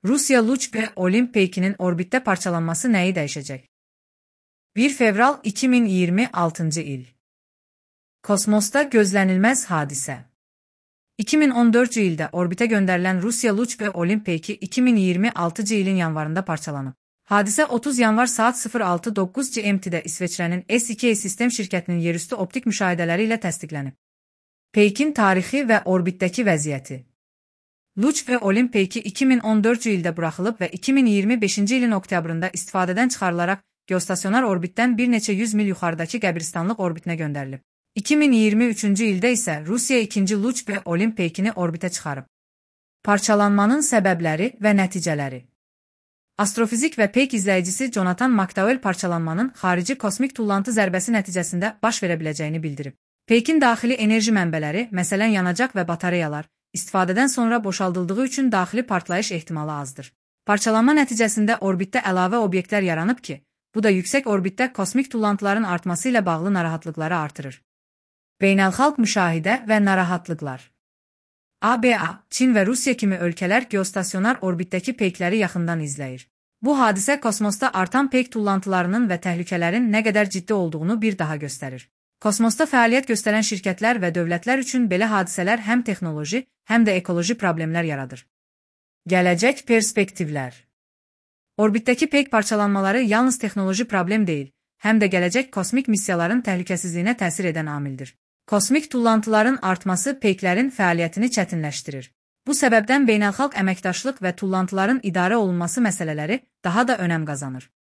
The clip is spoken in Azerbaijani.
Rusiya Luç və Olimp peykinin orbitdə parçalanması nəyi dəyişəcək? 1 fevral 2026 il. Kosmosda gözlənilməz hadisə. 2014 ildə orbitə göndərilən Rusiya Luç və Olimp peyki 2026 ilin yanvarında parçalanıb. Hadisə 30 yanvar saat 06:09 GMT-də İsveçrənin S2 sistem şirkətinin yerüstü optik müşahidələri ilə təsdiqlənib. Peykin tarixi və orbitdəki vəziyyəti. Luç və Olimp peyki 2014 ildə buraxılıb və 2025 ilin oktyabrında istifadədən çıxarılaraq geostasionar orbitdən bir neçə 100 mil yuxarıdakı qəbristanlıq orbitinə göndərilib. 2023 ildə isə Rusiya ikinci Luç və Olimp peykini orbitə çıxarıb. Parçalanmanın səbəbləri və nəticələri. Astrofizik və peyk izləyicisi Jonathan McDowell parçalanmanın xarici kosmik tullantı zərbəsi nəticəsində baş verə biləcəyini bildirib. Peykin daxili enerji mənbələri, məsələn yanacaq və batareyalar, istifadədən sonra boşaltıldığı üçün daxili partlayış ehtimalı azdır. Parçalanma nəticəsində orbitdə əlavə obyektlər yaranıb ki, bu da yüksək orbitdə kosmik tullantıların artması ilə bağlı narahatlıqları artırır. Beynəlxalq müşahidə və narahatlıqlar. ABA, Çin və Rusiya kimi ölkələr geostasionar orbitdəki peykləri yaxından izləyir. Bu hadisə kosmosda artan peyk tullantılarının və təhlükələrin nə qədər ciddi olduğunu bir daha göstərir. Kosmosda fəaliyyət göstərən şirkətlər və dövlətlər üçün belə hadisələr həm texnoloji, həm də ekoloji problemlər yaradır. Gələcək perspektivlər. Orbitdəki peyk parçalanmaları yalnız texnoloji problem deyil, həm də gələcək kosmik missiyaların təhlükəsizliyinə təsir edən amildir. Kosmik tullantıların artması peyklərin fəaliyyətini çətinləşdirir. Bu səbəbdən beynəlxalq əməkdaşlıq və tullantıların idarə olunması məsələləri daha da önəm qazanır.